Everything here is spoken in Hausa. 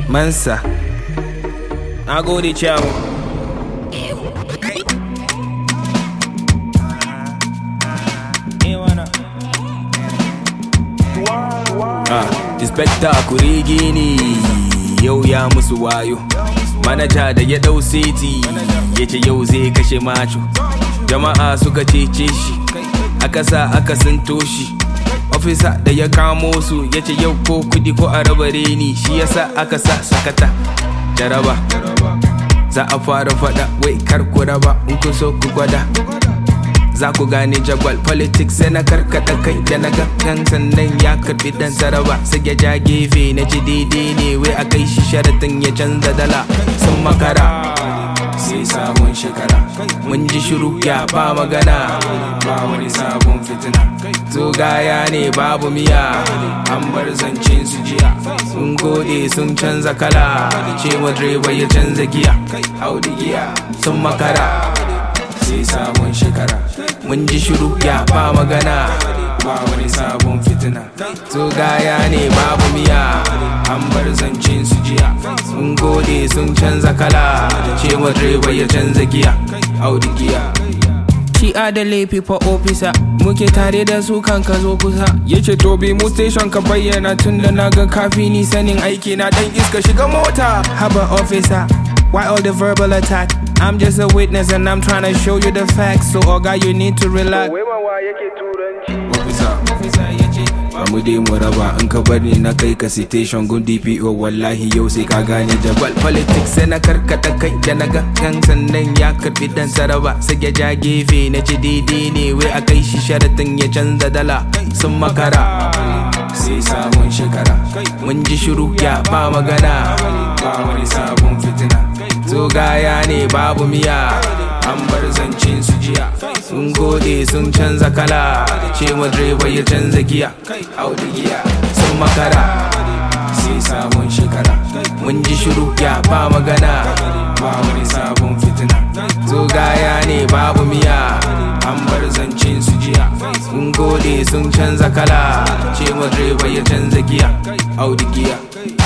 Mansa. I go the chow. Inspector kurigi ne yau ya musu wayo. Manaja da ya dau seti yace yau zai kashe macho. Jama'a suka cece shi, aka sa aka sinto shi. Officer da ya kamo su yace yau ko kudi ko a rabare ni, shi yasa aka sa sakata jaraba. Za a fara fada wai kar ku raba, in ku so ku gwada. Za ku gane jagwal politics sai na karkata kai da na gan sannan ya karbi dan saraba. Sai ya ja gefe na ji daidai ne wai a kai shi sharatin ya canza dala. Sun makara sai sabon shekara, mun ji shiru ya ba magana, ba wani sabon fitina. To gaya ne babu miya, an bar zancen su jiya. Sun gode sun canza kala, cewa direba ya canza giya. Audi giya sun makara sai sabon shekara, mun ji shiru ya ba magana, ba wani sabon fitina. To gaya ne babu miya, an bar zancen su jiya. Sun gode sun canza kala, cewa direba ya canza giya. Audi giya. Shi adalai fifa ofisa, muke tare da su kan ka zo kusa. Yace to bi mu station ka bayyana, tun da na ga kafi ni sanin aiki na. Dan iska shiga mota. Haba officer, why all the verbal attack? I'm just a witness and I'm trying to show you the facts. So oga you need to relax. Officer yace bamu dai mu raba, in ka bar ni na kai ka citation gun DPO. Wallahi yau sai ka gane jabal politics sai na karkata kai da na ga kan sannan ya karbi dan saraba. Sai ya ja gefe na ji daidai ne wai a kai shi sharatin ya canza dala. Sun makara sai sabon shekara, mun ji shiru ya ba magana, ba wani sabon fitina. To gaya ne babu miya, an bar zancen su jiya. Sun gode sun canza kala, cewa direba ya canza giya. Audi giya sun makara sai sabon shekara, mun ji shiru ya ba magana, ba wani sabon fitina. To gaya ne babu miya, an bar zancen su jiya. Sun gode sun canza kala, cewa direba ya canza giya. Audi giya.